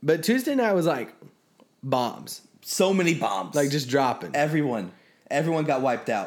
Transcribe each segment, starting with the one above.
But Tuesday night was like bombs. So many bombs. Like just dropping. Everyone got wiped out.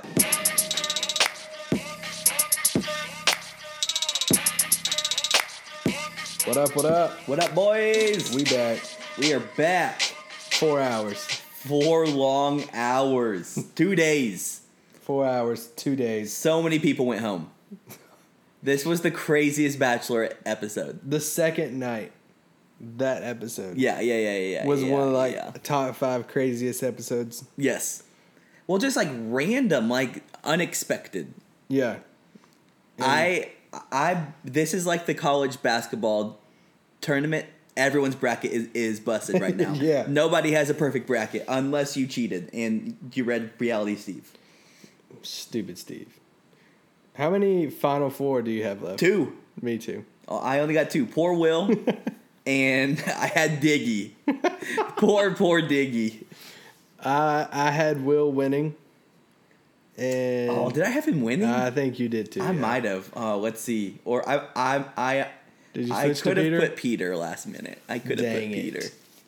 What up, what up? What up, boys? We back. We are back. 4 hours. 4 long hours. 2 days. 4 hours, 2 days. So many people went home. This was the craziest Bachelor episode. The second night, that episode. Yeah. Was one of top 5 craziest episodes. Yes. Well, just like random, like unexpected. Yeah. This is like the college basketball tournament. Everyone's bracket is busted right now. Yeah. Nobody has a perfect bracket unless you cheated and you read Reality Steve. Stupid Steve. How many Final Four do you have left? 2. Me too. Oh, I only got 2. Poor Will. And I had Diggy. poor Diggy. I had Will winning. And Did I have him winning? I think you did too. I might have. Let's see. Or I Did you I switch to could have Peter? put Peter last minute. I could have put Dang it. Peter.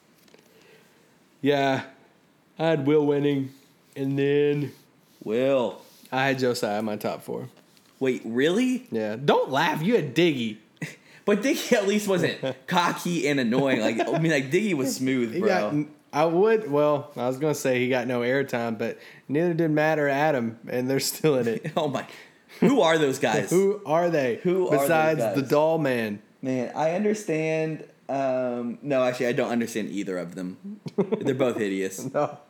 Yeah. I had Will winning. And then Will. I had Josiah in my top 4. Wait, really? Yeah. Don't laugh. You had Diggy. But Diggy at least wasn't cocky and annoying. Like Diggy was smooth, bro. I was going to say he got no airtime, but neither did Matt or Adam, and they're still in it. Oh my. Who are those guys? Who are they? Who are those besides guys? the doll man? Man, I understand. No, actually, I don't understand either of them. They're both hideous. No.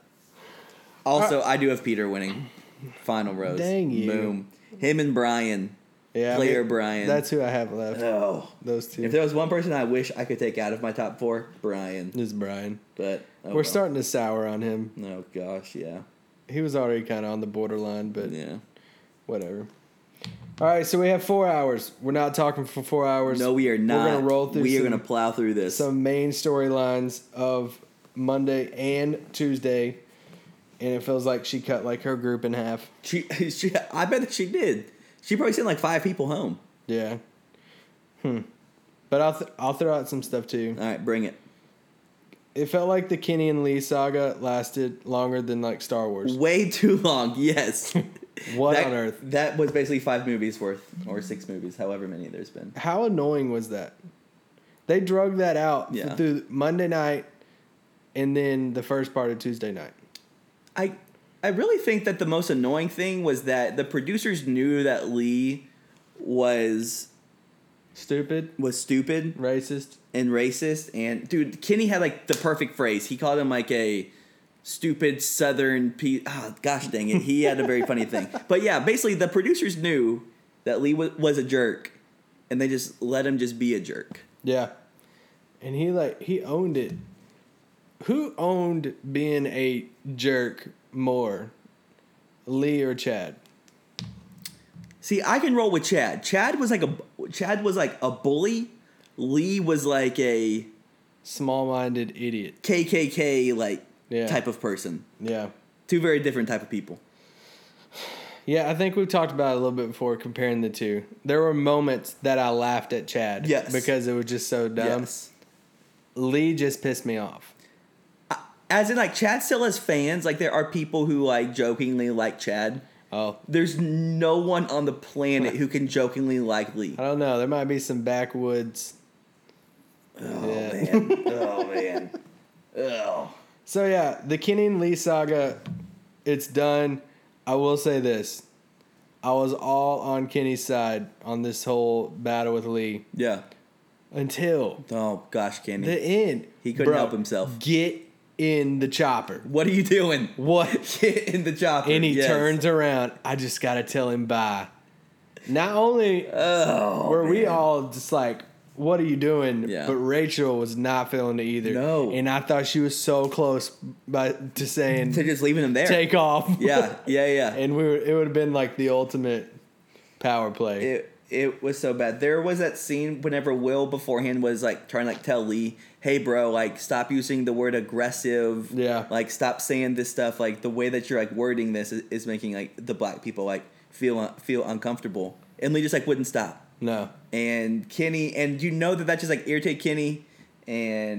Also, I do have Peter winning. Final rose. Dang you. Boom. Him and Brian. Yeah, Player Brian. That's who I have left. Oh. Those two. If there was one person I wish I could take out of my top 4, Brian. This is Brian. But We're starting to sour on him. Oh gosh, yeah. He was already kind of on the borderline, but Yeah. whatever. All right, so we have 4 hours. We're not talking for 4 hours. No, we are not. We're going to roll through We are going to plow through this. some main storylines of Monday and Tuesday, and it feels like she cut like her group in half. She I bet that she did. She probably sent like 5 people home. Yeah. But I'll throw out some stuff too. All right, bring it. It felt like the Kenny and Lee saga lasted longer than like Star Wars. Way too long. Yes. What on earth? That was basically 5 movies worth, or 6 movies, however many there's been. How annoying was that? They drug that out Yeah. through Monday night and then the first part of Tuesday night. I really think that the most annoying thing was that the producers knew that Lee was Stupid, racist, racist. and racist. And dude, Kenny had like the perfect phrase. He called him like a stupid Southern piece. Oh, gosh dang it. He had a very funny thing. But yeah, basically the producers knew that Lee was a jerk, and they just let him just be a jerk. Yeah. And he owned it. Who owned being a jerk more? Lee or Chad? See, I can roll with Chad. Chad was like a bully. Lee was like a Small-minded idiot. KKK Yeah. type of person. Yeah. 2 very different type of people. Yeah, I think we've talked about it a little bit before comparing the two. There were moments that I laughed at Chad. Yes. Because it was just so dumb. Yes. Lee just pissed me off. As in, like, Chad still has fans. Like, there are people who, like, jokingly like Chad. Oh. There's no one on the planet who can jokingly like Lee. I don't know. There might be some backwoods. Oh, Yeah. man. Oh, man. Oh. So, yeah, the Kenny and Lee saga, it's done. I will say this. I was all on Kenny's side on this whole battle with Lee Yeah. until Oh, gosh, Kenny. the end. He couldn't Bro, help himself. Get in the chopper. What are you doing? What? Get in the chopper. And he Yes. turns around. I just got to tell him bye. Not only Oh, were we man. all just like, what are you doing? Yeah. But Rachel was not feeling it either. No. And I thought she was so close to saying, To just leaving him there. take off. Yeah. And it would have been like the ultimate power play. It was so bad. There was that scene whenever Will beforehand was like trying to like tell Lee, hey bro, like stop using the word aggressive. Yeah. Like stop saying this stuff. Like the way that you're like wording this is making like the black people like feel uncomfortable. And Lee just like wouldn't stop. No. And Kenny, and you know that just like irritate Kenny, and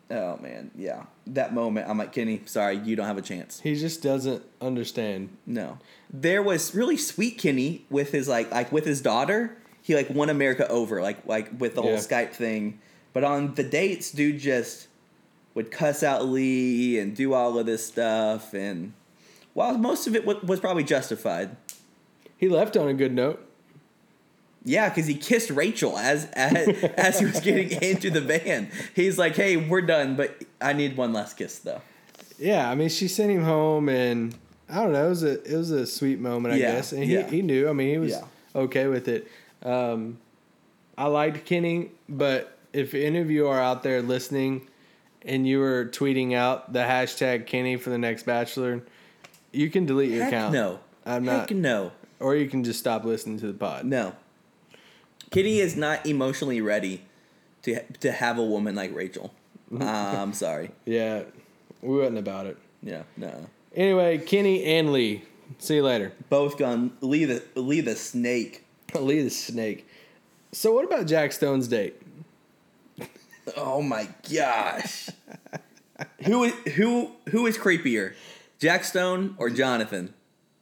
Oh man, yeah. That moment, I'm like, Kenny, sorry, you don't have a chance. He just doesn't understand. No. There was really sweet Kenny with his like with his daughter. He like won America over, like with the whole Skype thing. But on the dates, dude just would cuss out Lee and do all of this stuff, and while most of it was probably justified. He left on a good note. Yeah, because he kissed Rachel as he was getting into the van. He's like, "Hey, we're done, but I need one last kiss, though." Yeah, I mean, she sent him home, and I don't know. It was a sweet moment, I guess, and he knew. I mean, he was okay with it. I liked Kenny, but if any of you are out there listening, and you were tweeting out the hashtag Kenny for the next Bachelor, you can delete your account. No, I'm not. Heck no. Or you can just stop listening to the pod. No. Kenny is not emotionally ready to have a woman like Rachel. I'm sorry. Yeah, we wasn't about it. Yeah, no. Anyway, Kenny and Lee. See you later. Both gone. Lee the snake. Lee the snake. So what about Jack Stone's date? Oh my gosh. Who is creepier, Jack Stone or Jonathan?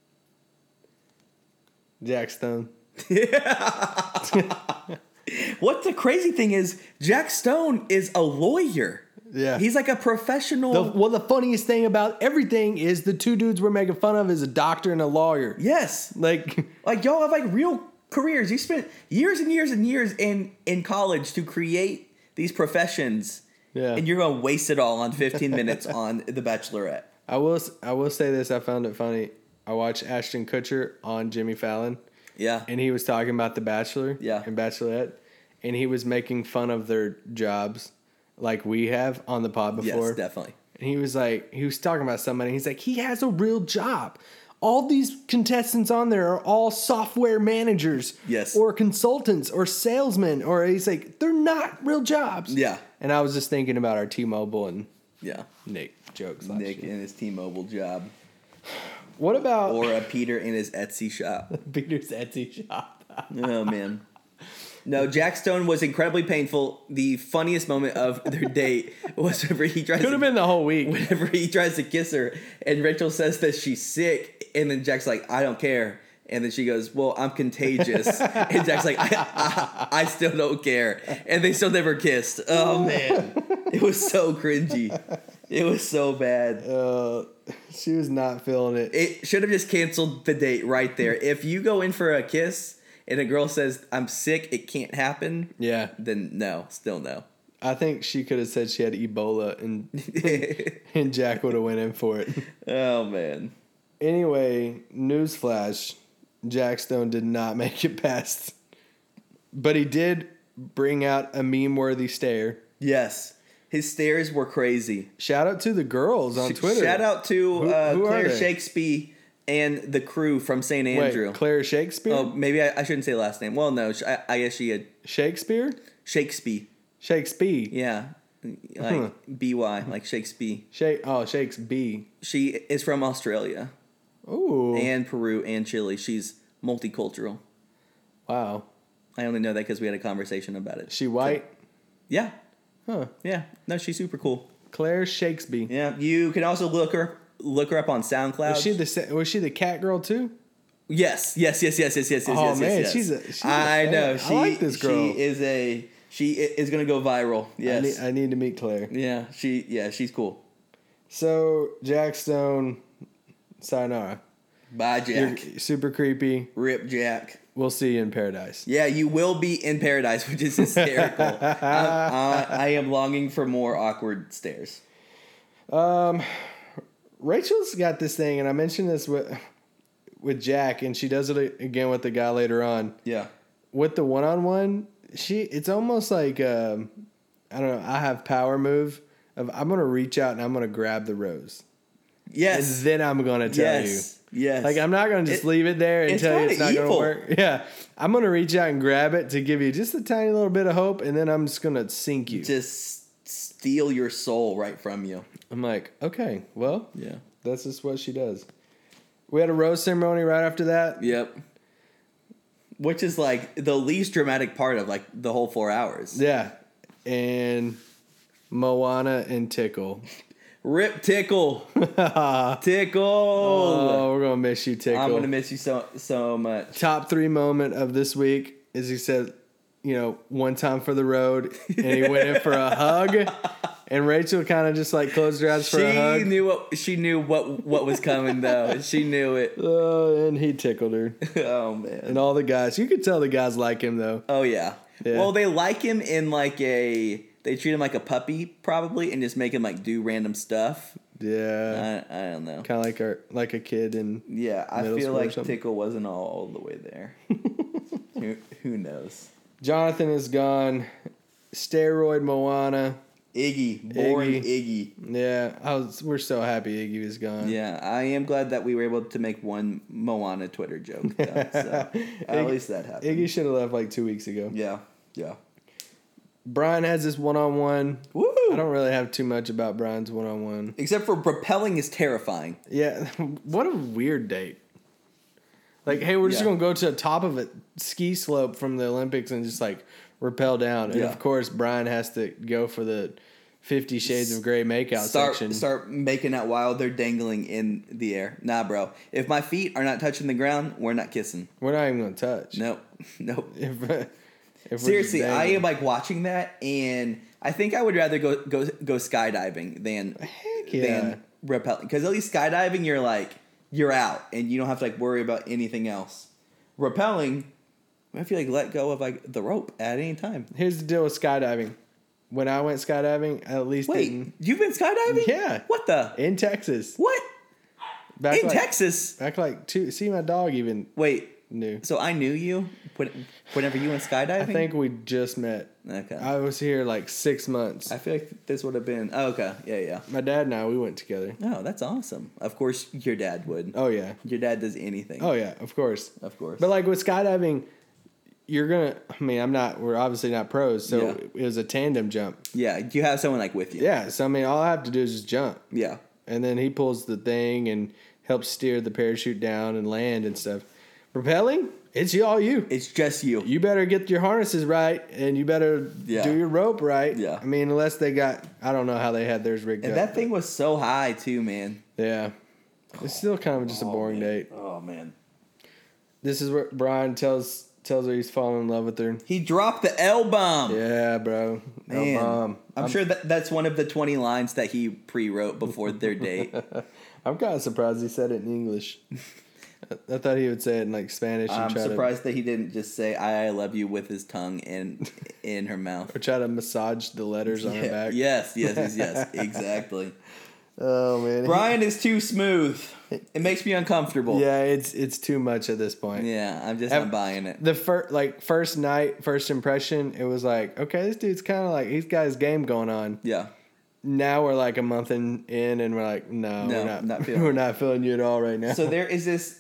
Jack Stone. What the crazy thing is, Jack Stone is a lawyer. Yeah. He's like a professional. The funniest thing about everything is the two dudes we're making fun of is a doctor and a lawyer. Yes. Like y'all have like real careers. You spent years and years and years in college to create these professions. Yeah. And you're going to waste it all on 15 minutes on The Bachelorette. I will say this. I found it funny. I watched Ashton Kutcher on Jimmy Fallon. Yeah. And he was talking about The Bachelor and Bachelorette. And he was making fun of their jobs like we have on the pod before. Yes, definitely. And he was talking about somebody. He's like, he has a real job. All these contestants on there are all software managers. Yes. Or consultants or salesmen. Or he's like, they're not real jobs. Yeah. And I was just thinking about our T-Mobile and Nick jokes. Nick and his T-Mobile job. What about... Or a Peter in his Etsy shop. Peter's Etsy shop. Oh, man. No, Jack Stone was incredibly painful. The funniest moment of their date was whenever he tries Could have been the whole week. Whenever he tries to kiss her, and Rachel says that she's sick, and then Jack's like, I don't care. And then she goes, well, I'm contagious. And Jack's like, I still don't care. And they still never kissed. Oh, man. It was so cringy. It was so bad. She was not feeling it. It should have just canceled the date right there. If you go in for a kiss and a girl says, I'm sick, it can't happen. Yeah. Then no, still no. I think she could have said she had Ebola and Jack would have went in for it. Oh, man. Anyway, newsflash. Jack Stone did not make it past. But he did bring out a meme-worthy stare. Yes. His stares were crazy. Shout out to the girls on Twitter. Shout out to who Claire Shakespeare and the crew from St. Andrew. Wait, Claire Shakespeare? Oh, maybe I shouldn't say last name. Well, no, I guess she had... Shakespeare? Shakespeare. Shakespeare. Yeah. Like B-Y, like Shakespeare. Shakespeare. She is from Australia. Ooh. And Peru and Chile. She's multicultural. Wow. I only know that because we had a conversation about it. She white? Yeah. Huh. Yeah. No, she's super cool. Claire Shakespeare. Yeah. You can also look her up on SoundCloud. Was she the cat girl too? Yes. Oh man, yes. she's I know. I like this girl. She is gonna go viral. Yes. I need to meet Claire. Yeah. She's cool. So Jack Stone, sayonara. Bye, Jack. You're super creepy. Rip, Jack. We'll see you in paradise. Yeah, you will be in paradise, which is hysterical. I am longing for more awkward stares. Rachel's got this thing, and I mentioned this with Jack, and she does it again with the guy later on. Yeah. With the one-on-one, it's almost like I don't know. I have power move of I'm gonna reach out and I'm gonna grab the rose. Yes. And then I'm gonna tell you. Yes. Like I'm not gonna just leave it there and tell you it's not gonna work. Yeah. I'm gonna reach out and grab it to give you just a tiny little bit of hope, and then I'm just gonna sink you. Just steal your soul right from you. I'm like, okay, well, Yeah. that's just what she does. We had a rose ceremony right after that. Yep. Which is like the least dramatic part of like the whole 4 hours. Yeah. And Moana and Tickle. Rip Tickle. Tickle. Oh, we're gonna miss you, Tickle. I'm gonna miss you so much. Top 3 moment of this week is he said, one time for the road, and he went in for a hug, and Rachel kind of just like closed her eyes for a hug. She knew what was coming though. She knew it. And he tickled her. Oh man! And all the guys, you could tell the guys like him though. Oh yeah. Well, they like him in they treat him like a puppy probably, and just make him like do random stuff. Yeah. I don't know. Kind of like a kid in I feel like Tickle wasn't all the way there. Who knows? Jonathan is gone. Steroid Moana. Iggy. Boring Iggy. Yeah, we're so happy Iggy was gone. Yeah, I am glad that we were able to make one Moana Twitter joke, though, so at least that happened. Iggy should have left like 2 weeks ago. Yeah. Brian has this one-on-one. Woo! I don't really have too much about Brian's one-on-one. Except for rappelling is terrifying. Yeah, what a weird date. Like, hey, we're just going to go to the top of a ski slope from the Olympics and just, like, rappel down. And, of course, Brian has to go for the 50 Shades of Grey makeout section. Start making out while they're dangling in the air. Nah, bro. If my feet are not touching the ground, we're not kissing. We're not even going to touch. Nope. If seriously, I am, like, watching that, and I think I would rather go skydiving than rappelling. Because at least skydiving, you're out, and you don't have to like worry about anything else. Rappelling, I feel like let go of like the rope at any time. Here's the deal with skydiving. When I went skydiving, I at least you've been skydiving? Yeah. What the? In Texas. What? Texas? Back like 2. See, my dog even knew. So I knew you whenever you went skydiving? I think we just met. Okay. I was here like 6 months. I feel like this would have been... Oh, okay. Yeah. My dad and I, we went together. Oh, that's awesome. Of course, your dad would. Oh, yeah. Your dad does anything. Oh, yeah. Of course. But like with skydiving, you're going to... I mean, we're obviously not pros, so it was a tandem jump. Yeah, you have someone like with you. Yeah, so I mean, all I have to do is just jump. Yeah. And then he pulls the thing and helps steer the parachute down and land and stuff. Rappelling, it's all you. It's just you. You better get your harnesses right, and you better do your rope right. Yeah. I mean, unless they got... I don't know how they had theirs rigged up. And that thing was so high, too, man. Yeah. It's still kind of just a boring date. Oh, man. This is where Brian tells her he's falling in love with her. He dropped the L-bomb. Yeah, bro. Man. L-bomb. I'm sure that's one of the 20 lines that he pre-wrote before their date. I'm kind of surprised he said it in English. I thought he would say it in like Spanish. I'm surprised that he didn't just say "I love you" with his tongue in her mouth, or try to massage the letters on her back. Yes, exactly. Oh man, Brian is too smooth. It makes me uncomfortable. Yeah, it's too much at this point. Yeah, I'm just not buying it. The first night, first impression, it was like, okay, this dude's kind of like he's got his game going on. Yeah. Now we're like a month in, and we're like, no, we're not feeling you at all right now. So there is this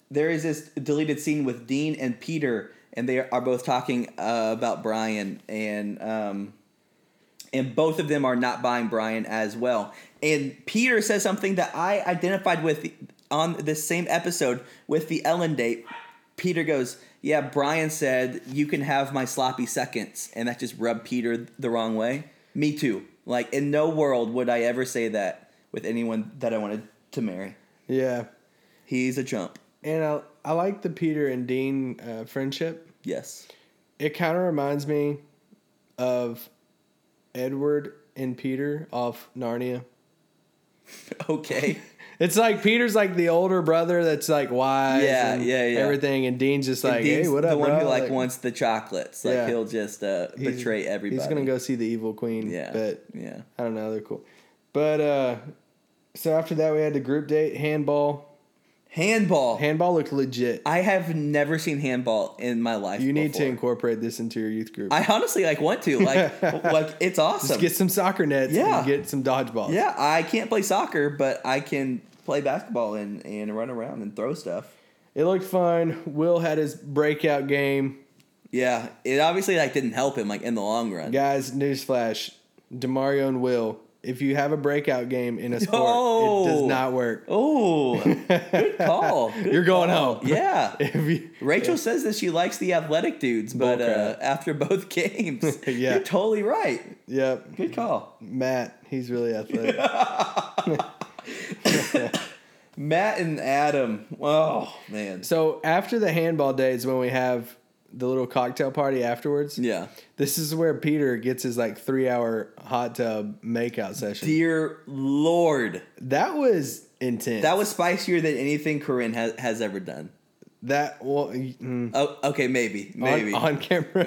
deleted scene with Dean and Peter, and they are both talking about Brian, and both of them are not buying Brian as well. And Peter says something that I identified with on this same episode with the Ellen date. Peter goes, "Yeah, Brian said you can have my sloppy seconds," and that just rubbed Peter the wrong way. Me too. Like, in no world would I ever say that with anyone that I wanted to marry. Yeah. He's a chump. And I like the Peter and Dean friendship. Yes. It kind of reminds me of Edward and Peter off Narnia. Okay. It's like Peter's like the older brother that's like wise and everything, and Dean's just like, Dean's hey, what up, the one bro? who like wants the chocolates. Like he'll just betray everybody. He's gonna go see the Evil Queen. Yeah. But I don't know, they're cool. But so after that we had the group date, handball. Handball looked legit. I have never seen handball in my life. You need to incorporate this into your youth group. I honestly want to. Like it's awesome. Just get some soccer nets and get some dodgeballs. Yeah, I can't play soccer, but I can play basketball and run around and throw stuff. It looked fun. Will had his breakout game. Yeah, it obviously didn't help him in the long run. Guys, newsflash. DeMario and Will if you have a breakout game in a sport, it does not work. Oh, good call. You're going home. Yeah. Rachel says that she likes the athletic dudes, but after both games, you're totally right. Yep. Good call. Matt, he's really athletic. Matt and Adam. Oh, man. So after the handball days, when we have the little cocktail party afterwards. Yeah. This is where Peter gets his 3-hour hot tub makeout session. Dear Lord. That was intense. That was spicier than anything Corinne has ever done. That, well... Oh, okay, maybe. On camera.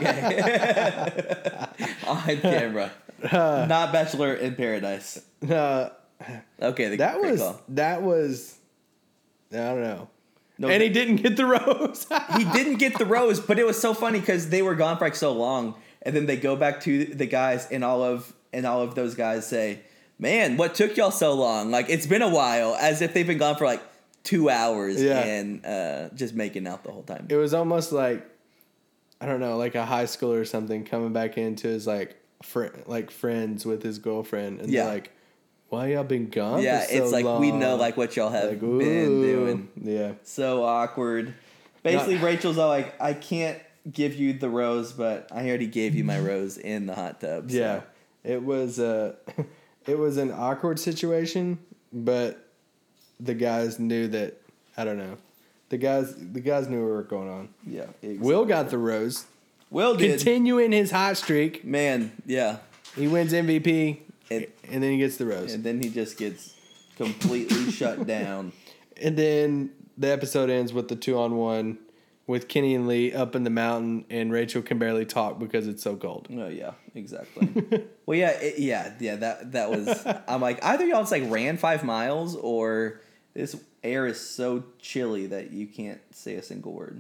Okay. On camera. Not Bachelor in Paradise. Okay, that was... I don't know. No, and he didn't get the rose. He didn't get the rose, but it was so funny because they were gone for so long, and then they go back to the guys, and all of those guys say, "Man, what took y'all so long? It's been a while," as if they've been gone for 2 hours and just making out the whole time. It was almost I don't know, a high schooler or something coming back into his friends with his girlfriend, and they're like, why y'all been gone? Yeah, for so it's long? We know what y'all have been doing. Yeah, so awkward. Basically, Rachel's all I can't give you the rose, but I already gave you my rose in the hot tub. So. Yeah, it was an awkward situation, but the guys knew that. I don't know. The guys knew what was going on. Yeah, exactly. Will got the rose. Will did. Continuing his hot streak. Man, yeah. He wins MVP. And then he gets the rose. And then he just gets completely shut down. And then the episode ends with the 2-on-1 with Kenny and Lee up in the mountain, and Rachel can barely talk because it's so cold. Oh, yeah, exactly. Well, that was... I'm either y'all just ran 5 miles, or this air is so chilly that you can't say a single word.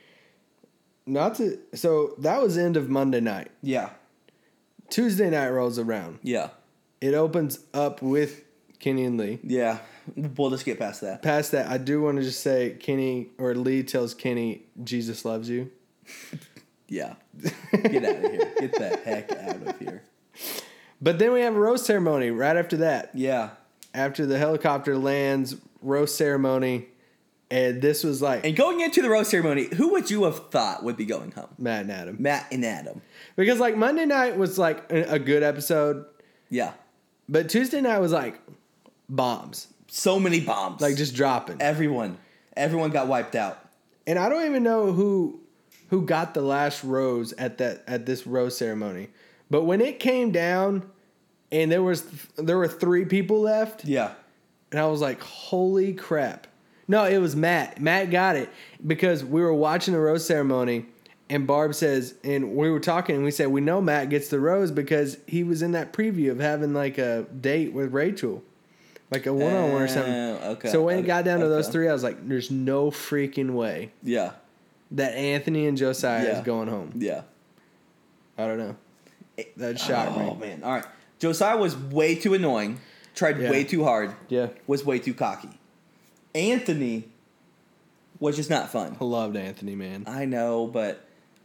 So that was the end of Monday night. Yeah. Tuesday night rolls around. Yeah. It opens up with Kenny and Lee. Yeah. We'll just get past that. Past that, I do want to just say Lee tells Kenny, Jesus loves you. Yeah. Get out of here. Get the heck out of here. But then we have a roast ceremony right after that. Yeah. After the helicopter lands, roast ceremony. And this was And going into the roast ceremony, who would you have thought would be going home? Matt and Adam. Matt and Adam. Because Monday night was a good episode. Yeah. But Tuesday night was bombs. So many bombs. Just dropping. Everyone got wiped out. And I don't even know who got the last rose at this rose ceremony. But when it came down and there were 3 people left. Yeah. And I was like, holy crap. No, it was Matt. Matt got it because we were watching the rose ceremony, and Barb says, and we were talking, and we said, we know Matt gets the rose because he was in that preview of having a date with Rachel, a one-on-one or something. Okay. So when it got down to those 3, I was like, there's no freaking way. Yeah. That Anthony and Josiah is going home. Yeah. I don't know. That shocked me. Oh, man. All right. Josiah was way too annoying, tried way too hard, was way too cocky. Anthony was just not fun. I loved Anthony, man. I know, but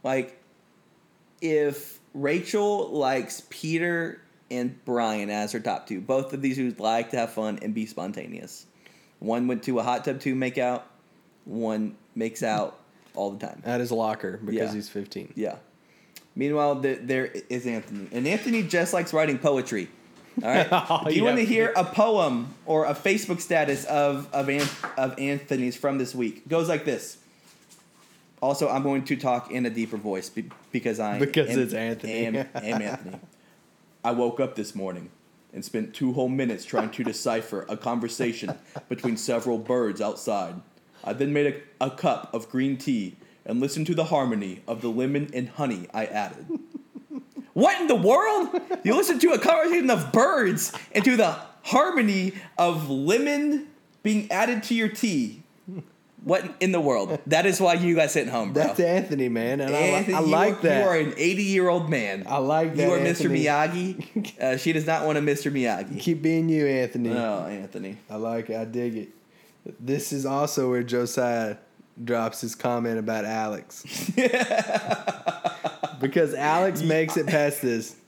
if Rachel likes Peter and Brian as her top 2, both of these who like to have fun and be spontaneous. One went to a hot tub to make out. One makes out all the time at his locker because he's 15. Yeah. Meanwhile, there is Anthony, and Anthony just likes writing poetry. All right. Do you want to hear a poem or a Facebook status of Anthony's from this week? It goes like this. Also, I'm going to talk in a deeper voice because it's Anthony. am Anthony. I woke up this morning and spent 2 whole minutes trying to decipher a conversation between several birds outside. I then made a cup of green tea and listened to the harmony of the lemon and honey I added. What in the world? You listen to a conversation of birds and to the harmony of lemon being added to your tea. What in the world? That is why you guys sitting home, bro. That's Anthony, man. And Anthony, I like that. You are an 80-year-old man. I like that, You are Anthony. Mr. Miyagi. She does not want a Mr. Miyagi. Keep being you, Anthony. Oh, Anthony. I like it. I dig it. This is also where Josiah drops his comment about Alex. Because Alex makes it past this.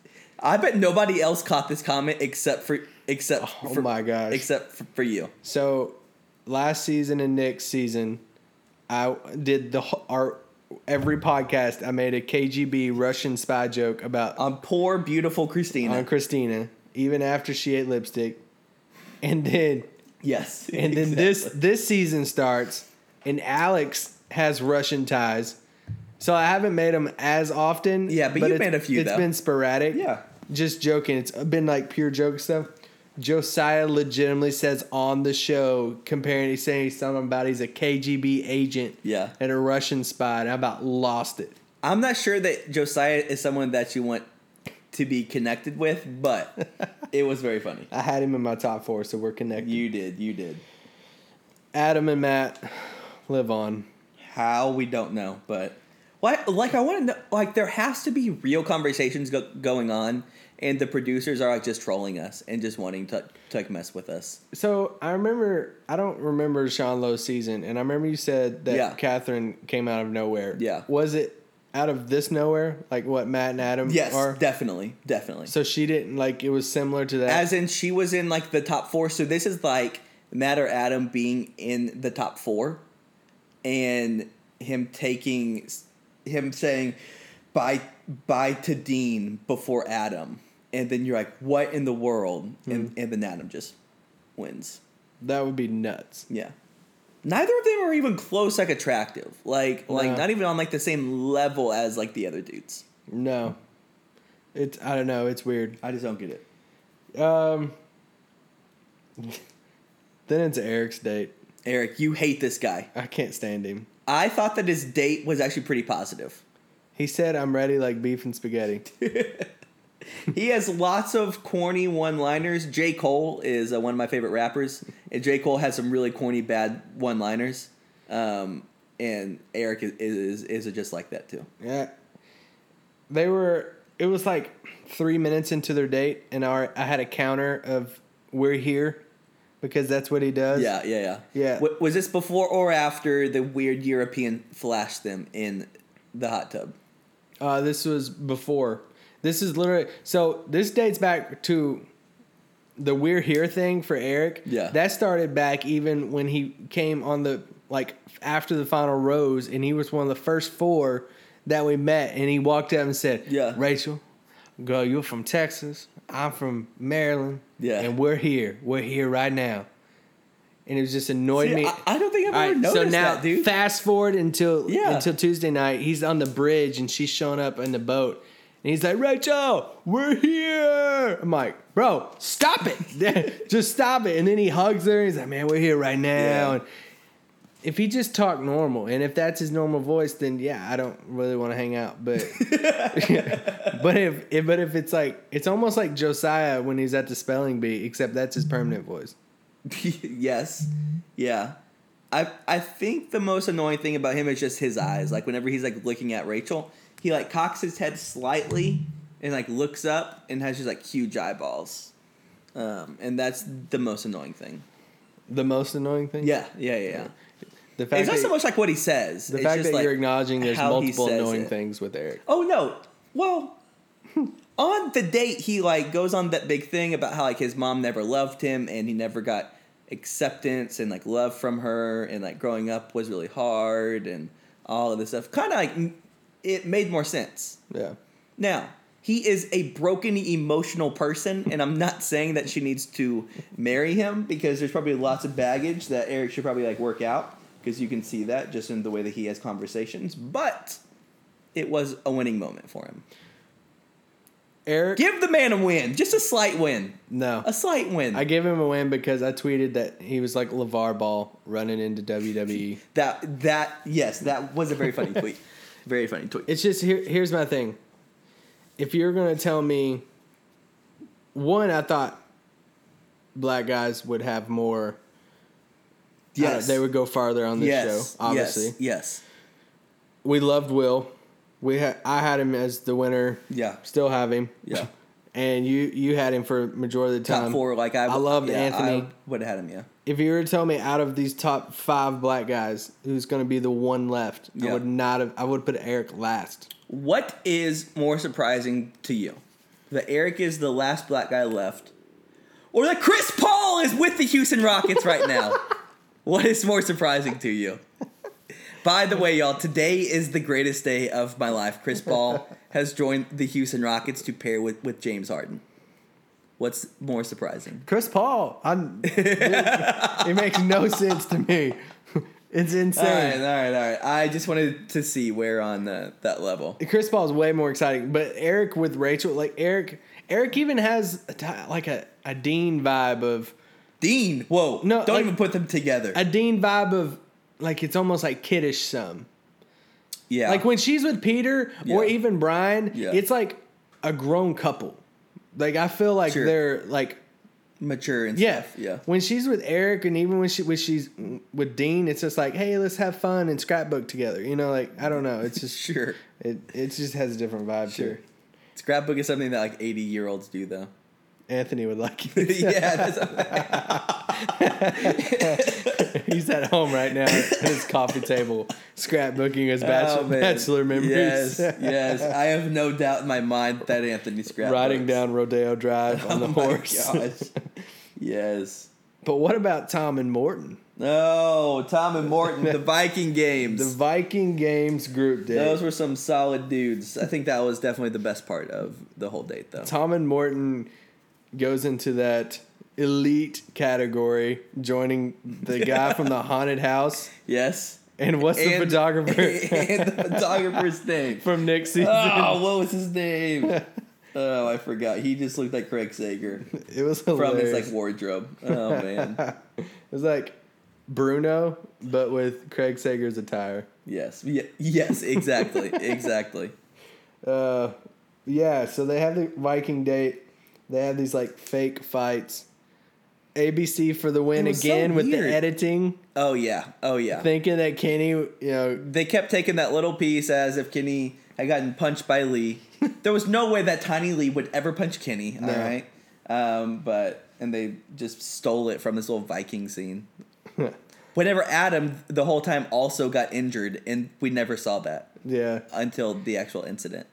I bet nobody else caught this comment except for my gosh, except for you. So last season and Nick's season, I did every podcast. I made a KGB Russian spy joke about on poor beautiful Christina. On Christina, even after she ate lipstick, and then yes, and then this season starts, and Alex has Russian ties. So I haven't made them as often. Yeah, but you've made a few, It's been sporadic. Yeah. Just joking. It's been like pure joke stuff. Josiah legitimately says on the show, he's saying something about he's a KGB agent. Yeah. And a Russian spy. And I about lost it. I'm not sure that Josiah is someone that you want to be connected with, but it was very funny. I had him in my top 4, so we're connected. You did. Adam and Matt live on. How, we don't know, but... Like, I want to know, like, there has to be real conversations going on, and the producers are, like, just trolling us and just wanting to like, mess with us. So, I don't remember Sean Lowe's season, and I remember you said that Catherine came out of nowhere. Yeah. Was it out of this nowhere? Like what Matt and Adam are? Yes, definitely. So, she didn't, like, it was similar to that? As in, she was in, like, the top 4, so this is, like, Matt or Adam being in the top 4, and him saying bye to Dean before Adam, and then you're like, what in the world? And then Adam just wins. That would be nuts. Yeah. Neither of them are even close, like, attractive. Like not even on, like, the same level as, like, the other dudes. No. I don't know, it's weird. I just don't get it. Then it's Eric's date. Eric, you hate this guy. I can't stand him. I thought that his date was actually pretty positive. He said, I'm ready like beef and spaghetti. He has lots of corny one-liners. J. Cole is one of my favorite rappers. And J. Cole has some really corny, bad one-liners. And Eric is just like that, too. Yeah. It was like 3 minutes into their date, and I had a counter of, we're here. Because that's what he does. Yeah. Was this before or after the weird European flashed them in the hot tub? This was before. This is literally... So, this dates back to the we're here thing for Eric. Yeah. That started back even when he came on the... Like, after the final rose, and he was one of the first 4 that we met, and he walked up and said, yeah, Rachel, girl, you're from Texas. I'm from Maryland. Yeah. And we're here. We're here right now. And it was just annoyed me. I don't think I've ever noticed so now, that, dude. Fast forward until Tuesday night. He's on the bridge, and she's showing up in the boat. And he's like, Rachel, we're here. I'm like, bro, stop it. Just stop it. And then he hugs her. And he's like, man, we're here right now. Yeah. And if he just talked normal, and if that's his normal voice, then yeah, I don't really want to hang out. But but if it's like, it's almost like Josiah when he's at the spelling bee, except that's his permanent voice. Yes. Yeah. I think the most annoying thing about him is just his eyes. Like, whenever he's, like, looking at Rachel, he, like, cocks his head slightly and, like, looks up and has just, like, huge eyeballs. And that's the most annoying thing. The most annoying thing? Yeah. The fact it's not so much like what he says. The fact that you're acknowledging there's multiple annoying things with Eric. Oh, no. Well, on the date, he, like, goes on that big thing about how, like, his mom never loved him and he never got acceptance and, like, love from her, and, like, growing up was really hard and all of this stuff. Kind of, like, it made more sense. Yeah. Now, he is a broken, emotional person, and I'm not saying that she needs to marry him, because there's probably lots of baggage that Eric should probably, like, work out, because you can see that just in the way that he has conversations. But it was a winning moment for him. Eric, give the man a win. Just a slight win. No. A slight win. I gave him a win because I tweeted that he was like LeVar Ball running into WWE. Yes, that was a very funny tweet. Very funny tweet. It's just, here's my thing. If you're going to tell me, one, I thought black guys would have more. Yes. They would go farther on this show, obviously. Yes. We loved Will. I had him as the winner. Yeah. Still have him. Yeah. And you had him for majority of the time. Top 4, like I loved Anthony. I would have had him, yeah. If you were to tell me out of these top 5 black guys who's going to be the one left, I would put Eric last. What is more surprising to you? that Eric is the last black guy left, or that Chris Paul is with the Houston Rockets right now. What is more surprising to you? By the way, y'all, today is the greatest day of my life. Chris Paul has joined the Houston Rockets to pair with James Harden. What's more surprising? Chris Paul. It makes no sense to me. It's insane. All right. I just wanted to see where on that level. Chris Paul is way more exciting, but Eric with Rachel, like Eric even has a Dean vibe of Dean. Whoa, no, don't even put them together. A Dean vibe of like it's almost like kiddish some. Yeah, like when she's with Peter or even Brian, it's like a grown couple. Like I feel like they're like mature and stuff. Yeah. When she's with Eric and even when she's with Dean, it's just like, hey, let's have fun and scrapbook together. You know, like I don't know. It's just sure. It just has a different vibe to it. Scrapbook is something that like 80-year-olds do though. Anthony would like it. Yeah. He's at home right now at his coffee table, scrapbooking his bachelor memories. Yes. I have no doubt in my mind that Anthony scrapbooks. Riding down Rodeo Drive on the horse. Gosh. Yes. But what about Tom and Morton? Oh, Tom and Morton, the Viking Games. The Viking Games group date. Those were some solid dudes. I think that was definitely the best part of the whole date, though. Tom and Morton goes into that elite category, joining the guy from the haunted house. Yes. And what's the photographer? And the photographer's name. From Nick season. Oh, what was his name? Oh, I forgot. He just looked like Craig Sager. It was hilarious. From his wardrobe. Oh, man. It was like Bruno, but with Craig Sager's attire. Yes. Yes, exactly. Exactly. Yeah, so they have the Viking date. They have these like fake fights. ABC for the win again so with the editing. Oh yeah. Thinking that Kenny, they kept taking that little piece as if Kenny had gotten punched by Lee. There was no way that Tiny Lee would ever punch Kenny. No. All right, and they just stole it from this little Viking scene. Whenever Adam the whole time also got injured, and we never saw that. Yeah. Until the actual incident.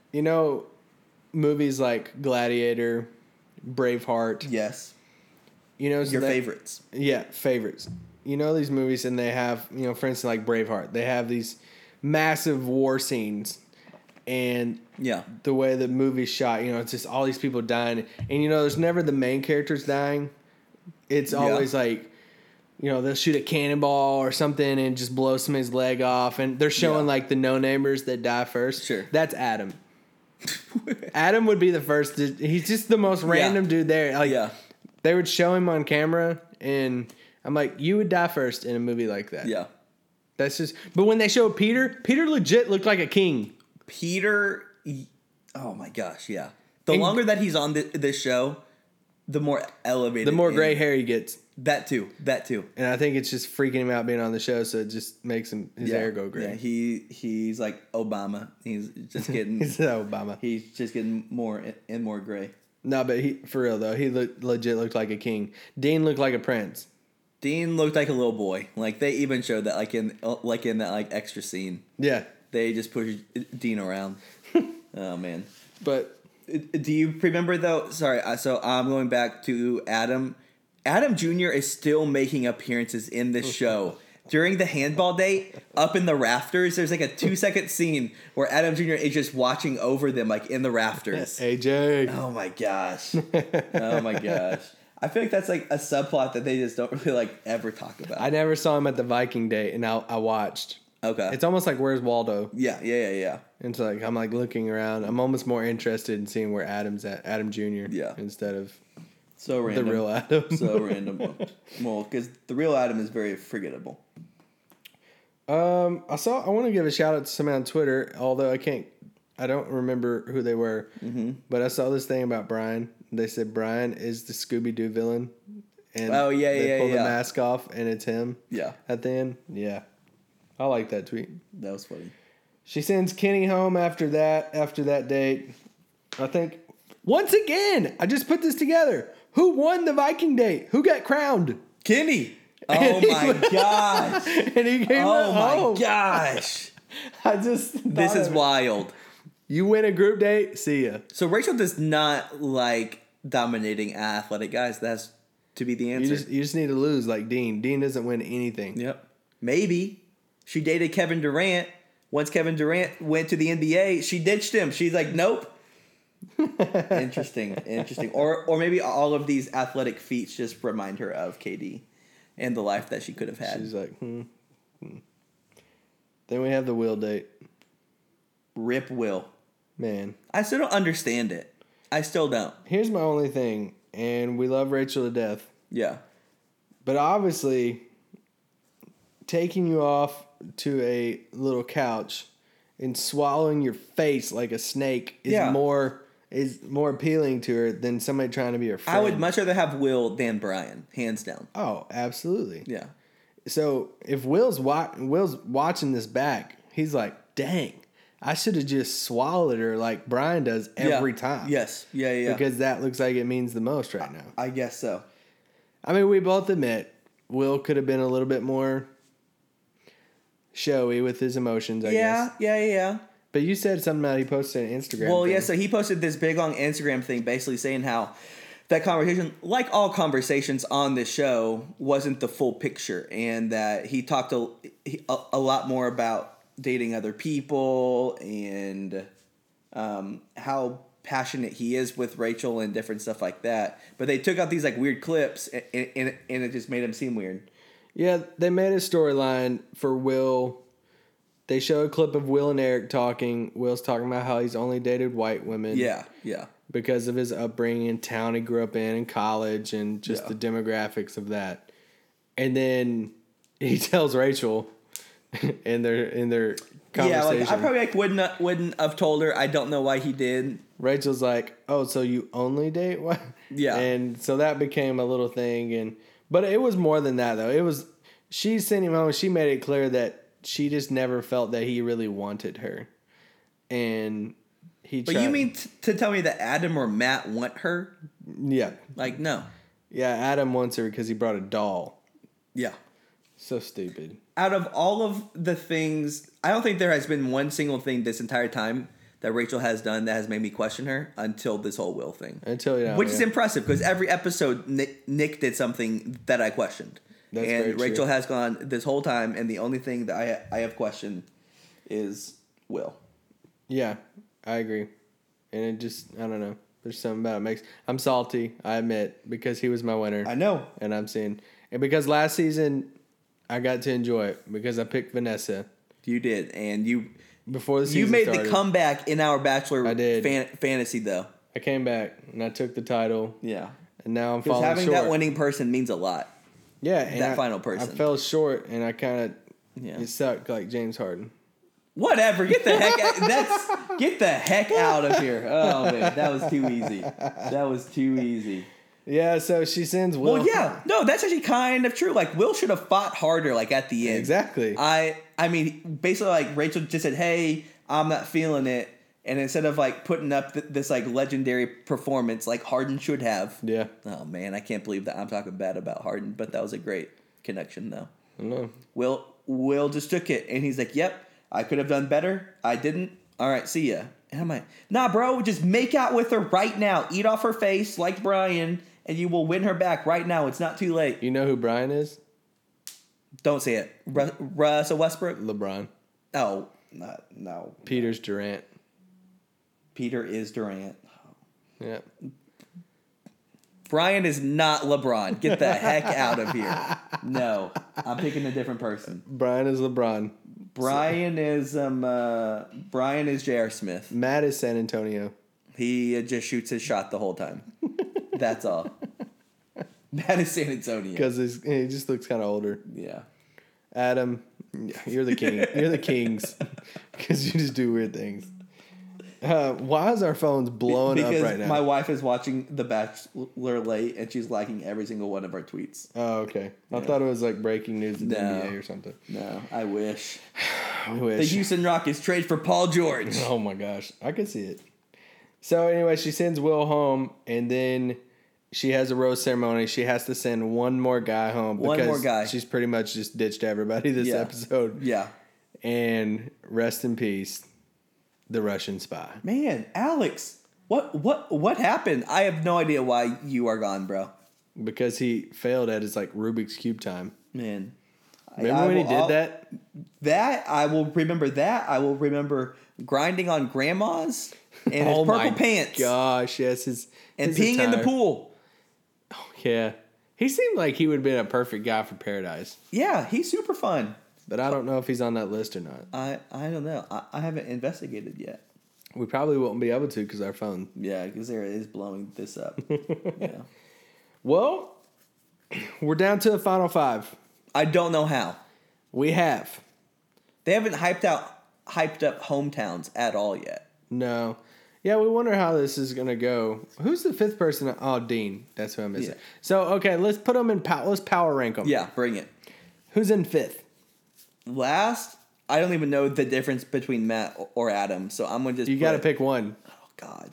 Movies like Gladiator, Braveheart. Yes. So your favorites. Yeah, favorites. These movies, and they have, for instance, like Braveheart, they have these massive war scenes, and the way the movie's shot, it's just all these people dying, and there's never the main characters dying. It's always like, they'll shoot a cannonball or something and just blow somebody's leg off, and they're showing like the no-namers that die first. Sure. That's Adam. Adam would be the first. He's just the most random dude there. Like, they would show him on camera, and I'm like, you would die first in a movie like that. Yeah. That's just. But when they show Peter legit looked like a king. Peter, oh my gosh, yeah. The longer that he's on this show, the more elevated. The more gray hair he gets. That too. And I think it's just freaking him out being on the show, so it just makes his hair go gray. Yeah, he's like Obama. He's just getting. He's Obama. He's just getting more and more gray. No, but for real though, he legit looked like a king. Dean looked like a prince. Dean looked like a little boy. Like they even showed that, like in that like extra scene. Yeah, they just pushed Dean around. Oh man! But do you remember though? Sorry, so I'm going back to Adam. Adam Jr. is still making appearances in this show. During the handball date, up in the rafters, there's like a 2-second scene where Adam Jr. is just watching over them, like in the rafters. AJ. Oh my gosh. I feel like that's like a subplot that they just don't really like ever talk about. I never saw him at the Viking date, and I watched. Okay. It's almost like Where's Waldo? Yeah. And so like I'm like looking around. I'm almost more interested in seeing where Adam's at, Adam Jr. Yeah. Instead of so random. The real Adam. So random. Well, because the real Adam is very forgettable. I want to give a shout out to somebody on Twitter, although I don't remember who they were, but I saw this thing about Brian. They said Brian is the Scooby-Doo villain, and they pull the mask off, and it's him. Yeah, at the end. Yeah, I like that tweet. That was funny. She sends Kenny home after that date. I think once again, I just put this together. Who won the Viking date? Who got crowned? Kenny. Oh my gosh! And he came home. Oh my gosh! This is wild. You win a group date, see ya. So Rachel does not like dominating athletic guys. That's to be the answer. You just need to lose like Dean. Dean doesn't win anything. Yep. Maybe. She dated Kevin Durant. Once Kevin Durant went to the NBA, she ditched him. She's like, nope. Interesting. Or maybe all of these athletic feats just remind her of KD and the life that she could have had. She's like, Then we have the Will date. Rip Will. Man. I still don't understand it. I still don't. Here's my only thing, and we love Rachel to death. Yeah. But obviously, taking you off to a little couch and swallowing your face like a snake is more appealing to her than somebody trying to be her friend. I would much rather have Will than Brian, hands down. Oh, absolutely. Yeah. So if Will's watching this back, he's like, dang, I should have just swallowed her like Brian does every time. Yes. Yeah. Because that looks like it means the most right now. I guess so. I mean, we both admit Will could have been a little bit more showy with his emotions, I guess. Yeah. But you said something about he posted an Instagram thing. Yeah, so he posted this big long Instagram thing basically saying how that conversation, like all conversations on this show, wasn't the full picture, and that he talked a lot more about dating other people and how passionate he is with Rachel and different stuff like that. But they took out these like weird clips and it just made him seem weird. Yeah, they made a storyline for Will. They show a clip of Will and Eric talking. Will's talking about how he's only dated white women. Yeah. Because of his upbringing in town he grew up in college and just the demographics of that. And then he tells Rachel in their conversation. Yeah, I probably wouldn't have told her. I don't know why he did. Rachel's like, "Oh, so you only date white?" Yeah. And so that became a little thing, but it was more than that though. It was she sent him home and she made it clear that she just never felt that he really wanted her. And he tried. But you mean to tell me that Adam or Matt want her? Yeah. Like, no. Yeah, Adam wants her because he brought a doll. Yeah. So stupid. Out of all of the things, I don't think there has been one single thing this entire time that Rachel has done that has made me question her until this whole Will thing. Which is impressive because every episode Nick did something that I questioned. That's and Rachel has gone this whole time, and the only thing that I have questioned is Will. Yeah, I agree. And it just, I don't know. There's something about it. I'm salty, I admit, because he was my winner. I know. And I'm seeing. And because last season, I got to enjoy it because I picked Vanessa. You did. And before the season you made started, the comeback in our Bachelor fantasy, though. I came back, and I took the title. Yeah. And now I'm falling short. Having that winning person means a lot. Yeah, and that final person. I fell short, and I kind of it sucked like James Harden. Whatever, get the heck out of here. Oh man, that was too easy. Yeah, so she sends Will. Well, yeah, no, that's actually kind of true. Like Will should have fought harder. Like at the end, exactly. I mean, basically, like Rachel just said, "Hey, I'm not feeling it." And instead of like putting up this like legendary performance like Harden should have. Yeah. Oh man, I can't believe that I'm talking bad about Harden, but that was a great connection though. I know. Will just took it and he's like, "Yep, I could have done better. I didn't. All right, see ya." And I'm like, "Nah, bro, just make out with her right now. Eat off her face like Brian, and you will win her back right now. It's not too late." You know who Brian is? Don't say it. Russell Westbrook? LeBron. Oh, no. Peter's Durant. Peter is Durant. Yeah. Brian is not LeBron. Get the heck out of here. No, I'm picking a different person. Brian is LeBron. Brian is J.R. Smith. Matt is San Antonio. He just shoots his shot the whole time. That's all. Matt is San Antonio. Because he just looks kind of older. Yeah. Adam, you're the king. You're the kings. Because you just do weird things. Why is our phones blowing up right now? Because my wife is watching The Bachelor late, and she's liking every single one of our tweets. Oh, okay. I thought it was like breaking news in the NBA or something. No, I wish. We wish. The Houston Rockets trade for Paul George. Oh my gosh, I can see it. So anyway, she sends Will home, and then she has a rose ceremony. She has to send one more guy home. One more guy. She's pretty much just ditched everybody this episode. Yeah. And rest in peace the Russian spy. Man, Alex, what happened? I have no idea why you are gone, bro. Because he failed at his like Rubik's Cube time. Man. Remember when he did that? That, I will remember that. I will remember grinding on grandmas and his purple pants. Gosh, yes. And peeing in the pool. Oh, yeah. He seemed like he would have been a perfect guy for Paradise. Yeah, he's super fun. But I don't know if he's on that list or not. I don't know. I haven't investigated yet. We probably won't be able to because our phone. Yeah, because there is blowing this up. Yeah. Well, we're down to the final 5. I don't know how. We have. They haven't hyped up hometowns at all yet. No. Yeah, we wonder how this is going to go. Who's the 5th person? Oh, Dean. That's who I'm missing. Yeah. So, okay, let's put them in let's power rank them. Yeah, bring it. Who's in 5th? Last, I don't even know the difference between Matt or Adam, so I'm going to just... You got to pick one. Oh, God.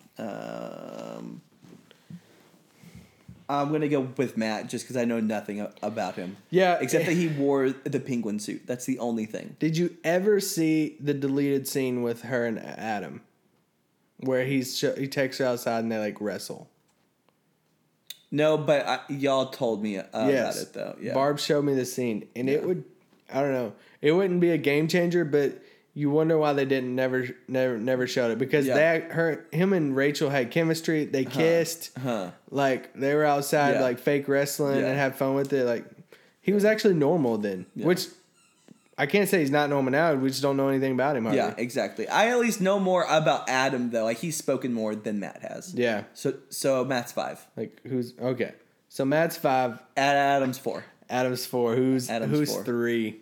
I'm going to go with Matt just because I know nothing about him. Yeah. Except that he wore the penguin suit. That's the only thing. Did you ever see the deleted scene with her and Adam? Where he takes her outside and they like wrestle? No, but y'all told me about it though. Yeah. Barb showed me the scene and it would, I don't know, it wouldn't be a game changer, but you wonder why they didn't never showed it because him and Rachel had chemistry. They kissed, like they were outside like fake wrestling and had fun with it. Like he was actually normal then, which I can't say he's not normal now. We just don't know anything about him. Yeah, exactly. I at least know more about Adam though. Like he's spoken more than Matt has. Yeah. So Matt's 5. Like who's okay? So Matt's 5. Adam's 4. Adam's 4. Who's 3?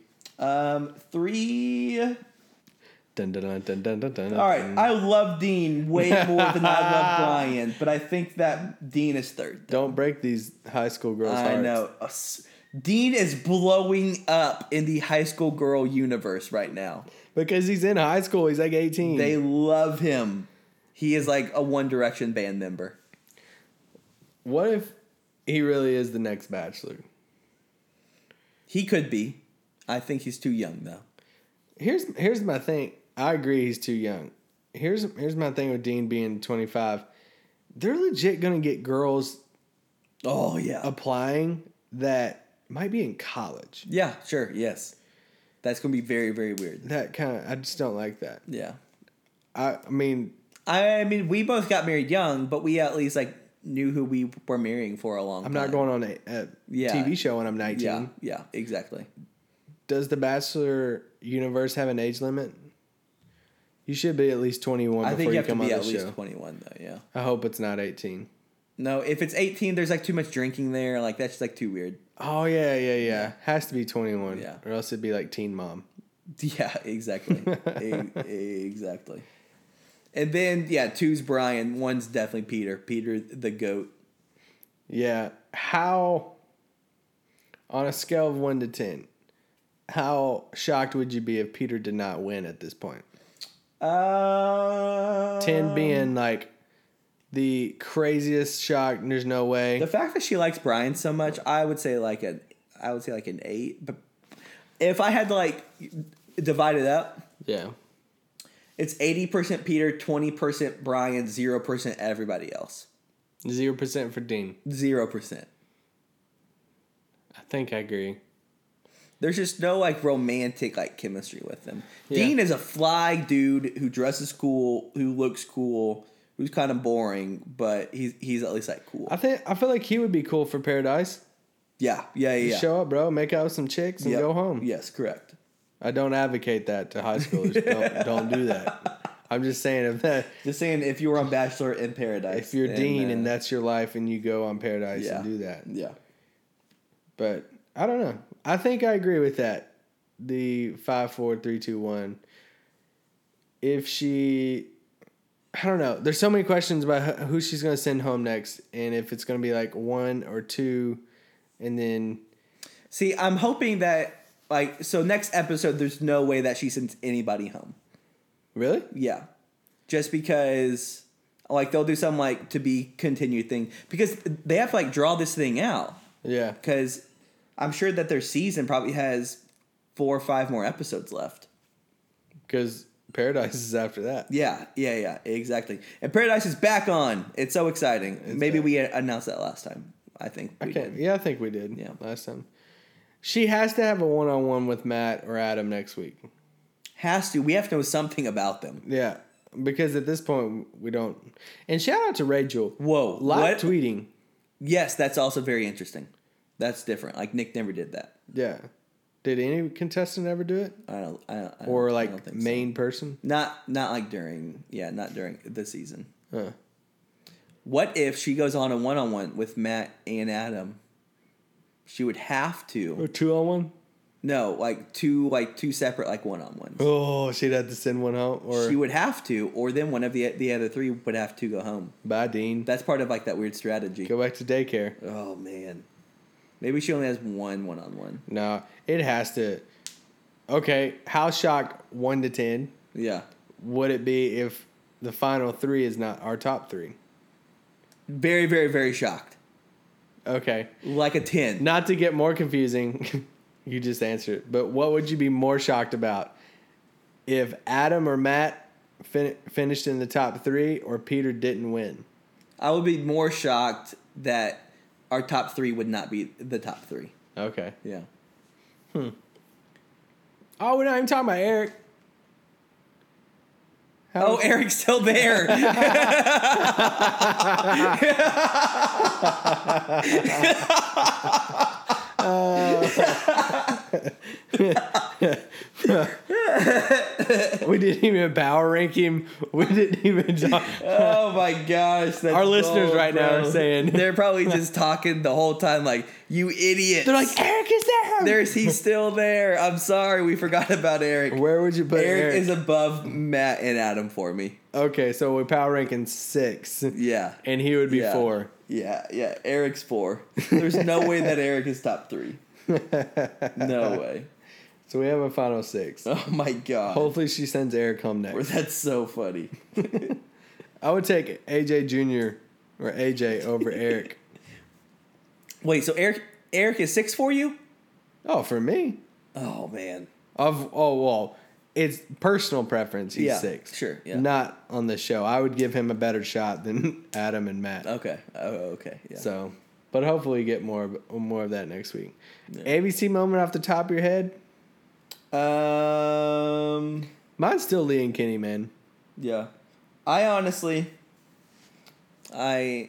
3. Dun, dun, dun, dun, dun, dun, dun, all right, I love Dean way more than I love Brian, but I think that Dean is 3rd. Don't break these high school girls' hearts. I know. Dean is blowing up in the high school girl universe right now. Because he's in high school. He's like 18. They love him. He is like a One Direction band member. What if he really is the next Bachelor? He could be. I think he's too young, though. Here's my thing. I agree he's too young. Here's my thing with Dean being 25. They're legit going to get girls applying that might be in college. Yeah, sure, yes. That's going to be very, very weird. I just don't like that. Yeah. I mean, we both got married young, but we at least like knew who we were marrying for a long time. I'm not going on a TV show when I'm 19. Yeah, exactly. Does the Bachelor universe have an age limit? You should be at least 21 before you come on the show. I think you have to be at least 21, though, yeah. I hope it's not 18. No, if it's 18, there's like too much drinking there. Like, that's just like too weird. Oh, yeah. Has to be 21. Yeah. Or else it'd be like Teen Mom. Yeah, exactly. Exactly. And then, 2's Brian. 1's definitely Peter. Peter the GOAT. Yeah. How, on a scale of 1 to 10, how shocked would you be if Peter did not win at this point? 10 being like the craziest shock. There's no way. The fact that she likes Brian so much, I would say like an 8. But if I had to like divide it up, it's 80% Peter, 20% Brian, 0% everybody else. 0% for Dean. 0%. I think I agree. There's just no like romantic like chemistry with them. Yeah. Dean is a fly dude who dresses cool, who looks cool, who's kind of boring, but he's at least like cool. I feel like he would be cool for Paradise. Yeah. Show up, bro. Make out with some chicks and go home. Yes, correct. I don't advocate that to high schoolers. don't do that. I'm just saying if you were on Bachelor in Paradise, if you're Dean and that's your life and you go on Paradise and do that. Yeah. But I don't know. I think I agree with that. The 5, 4, 3, 2, 1. If she, I don't know. There's so many questions about who she's going to send home next, and if it's going to be like 1 or 2, and then. See, I'm hoping that next episode, there's no way that she sends anybody home. Really? Yeah, just because they'll do some to be continued thing because they have to draw this thing out. Yeah, because I'm sure that their season probably has 4 or 5 more episodes left. Because Paradise is after that. Yeah, exactly. And Paradise is back on. It's so exciting. Maybe we announced that last time. I think we did. Yeah, I think we did. Yeah, last time. She has to have a one-on-one with Matt or Adam next week. Has to. We have to know something about them. Yeah, because at this point we don't. And shout out to Rachel. Whoa, live tweeting. Yes, that's also very interesting. That's different. Like Nick never did that. Yeah. Did any contestant ever do it? I don't or I like don't think main person? Not like during. Yeah, not during the season. Huh. What if she goes on a one-on-one with Matt and Adam? She would have to. Or 2-on-1? No, like two separate like one-on-ones. Oh, she'd have to send one home, or she would have to, or then one of the other three would have to go home. Bye, Dean. That's part of like that weird strategy. Go back to daycare. Oh man, maybe she only has one-on-one. No, it has to. Okay, how shocked 1 to 10? Yeah. Would it be if the final 3 is not our top 3? Very, very, very shocked. Okay. Like a 10. Not to get more confusing, you just answered it. But what would you be more shocked about? If Adam or Matt finished in the top 3 or Peter didn't win? I would be more shocked that our top 3 would not be the top 3. Okay. Yeah. Oh, we're not even talking about Eric. Oh, Eric's still there. We didn't even power rank him. We didn't even talk. Oh my gosh. Our listeners right now are saying. They're probably just talking the whole time like, you idiots. They're like, Eric is there. He's still there. I'm sorry. We forgot about Eric. Where would you put Eric? Eric is above Matt and Adam for me. Okay, so we're power ranking 6. Yeah. And he would be 4. Yeah. Eric's 4. There's no way that Eric is top 3. No way. So we have a final 6. Oh my god. Hopefully she sends Eric home next. That's so funny. I would take AJ Jr. or AJ over Eric. Wait, so Eric is 6 for you? Oh, for me? Oh man. Well, it's personal preference. He's 6. Sure. Yeah. Not on the show. I would give him a better shot than Adam and Matt. Okay. Oh, okay. Yeah. So, but hopefully we get more of that next week. Yeah. ABC moment off the top of your head? Mine's still Lee and Kenny, man. Yeah. I honestly, the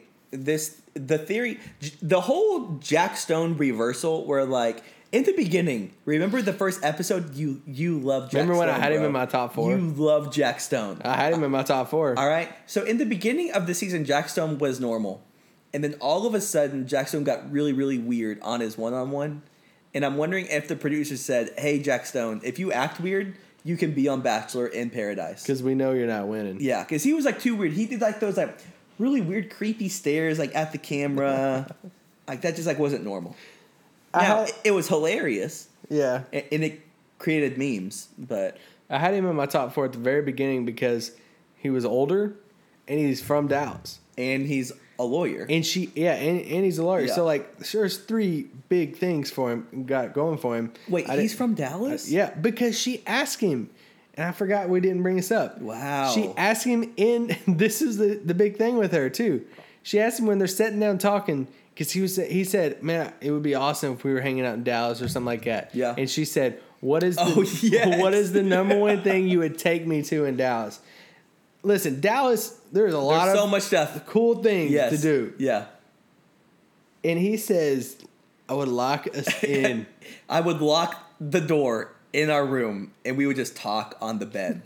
whole Jack Stone reversal where like in the beginning, remember the first episode you loved Jack Stone. Remember when I had him in my top 4? You loved Jack Stone. I had him in my top 4. All right. So in the beginning of the season, Jack Stone was normal. And then all of a sudden, Jack Stone got really, really weird on his one-on-one. And I'm wondering if the producer said, hey, Jack Stone, if you act weird, you can be on Bachelor in Paradise. Because we know you're not winning. Yeah, because he was like too weird. He did like those like really weird, creepy stares like at the camera. Like that just like wasn't normal. Now, it was hilarious. Yeah. And it created memes, but... I had him in my top 4 at the very beginning because he was older and he's from Dallas. And he's a lawyer. And he's a lawyer. Yeah. So, like, there's 3 big things for him, got going for him. Wait, he's from Dallas? Yeah, because she asked him, and I forgot we didn't bring this up. Wow. She asked him this is the big thing with her, too. She asked him when they're sitting down talking, because he said, man, it would be awesome if we were hanging out in Dallas or something like that. Yeah. And she said, what is the number one thing you would take me to in Dallas? Listen, Dallas, there's so much stuff, cool things to do. Yeah. And he says, I would lock us in. I would lock the door in our room and we would just talk on the bed.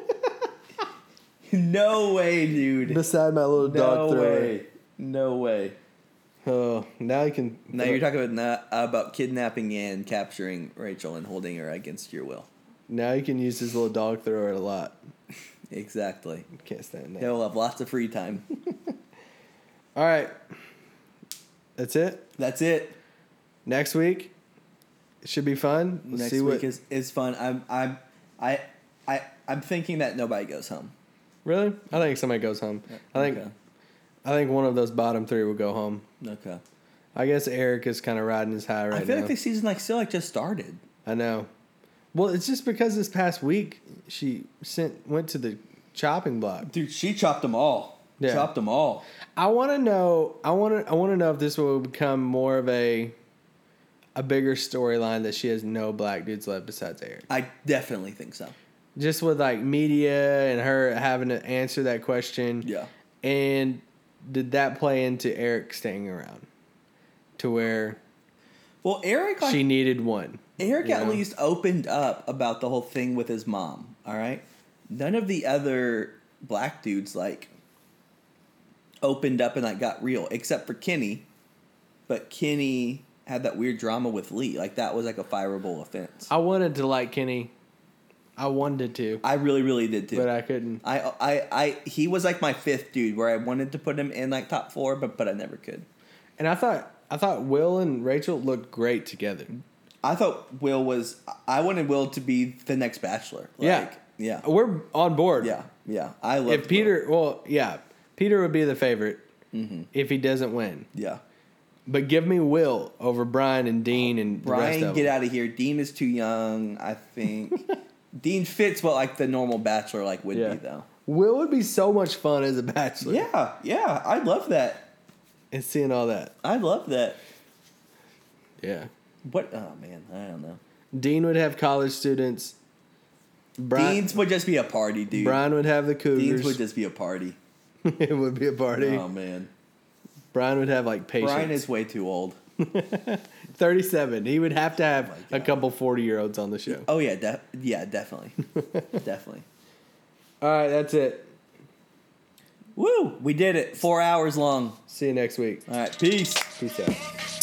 No way, dude. Beside my little dog thrower. No way. Oh, now you can. Now you're talking about kidnapping and capturing Rachel and holding her against your will. Now you can use his little dog thrower a lot. Exactly. Can't stand that. He'll have lots of free time. All right. That's it. Next week, it should be fun. Next week is fun. I'm thinking that nobody goes home. Really? I think somebody goes home. I think one of those bottom 3 will go home. Okay. I guess Eric is kind of riding his high right now. I feel like the season still just started. I know. Well, it's just because this past week she went to the chopping block. Dude, she chopped them all. Yeah. Chopped them all. I want to know. I want to know if this will become more of a bigger storyline that she has no black dudes left besides Eric. I definitely think so. Just with like media and her having to answer that question. Yeah. And did that play into Eric staying around to where? Well, Eric, she needed one. Eric at least opened up about the whole thing with his mom. All right. None of the other black dudes like opened up and like got real, except for Kenny. But Kenny had that weird drama with Lee. Like that was like a fireable offense. I wanted to like Kenny. I wanted to. I really, really did too. But I couldn't. He was like my fifth dude where I wanted to put him in like top 4, but I never could. And I thought Will and Rachel looked great together. I wanted Will to be the next Bachelor. Yeah. We're on board. Yeah. I love if Peter. Will. Well, yeah, Peter would be the favorite if he doesn't win. Yeah. But give me Will over Brian and Dean and Brian, the rest of get them. out of here. Dean is too young, I think. Dean fits what like the normal Bachelor like would be though. Will would be so much fun as a Bachelor. Yeah. I'd love that. And seeing all that. I'd love that. Yeah. What? Oh man, I don't know. Dean would have college students. Dean's would just be a party, dude. Brian would have the Cougars. Dean's would just be a party. It would be a party. Oh man. Brian would have like patience. Brian is way too old. 37. He would have to have a couple 40-year-olds on the show. Oh yeah, definitely. Definitely. All right, that's it. Woo! We did it. 4 hours long. See you next week. All right, peace. Peace out.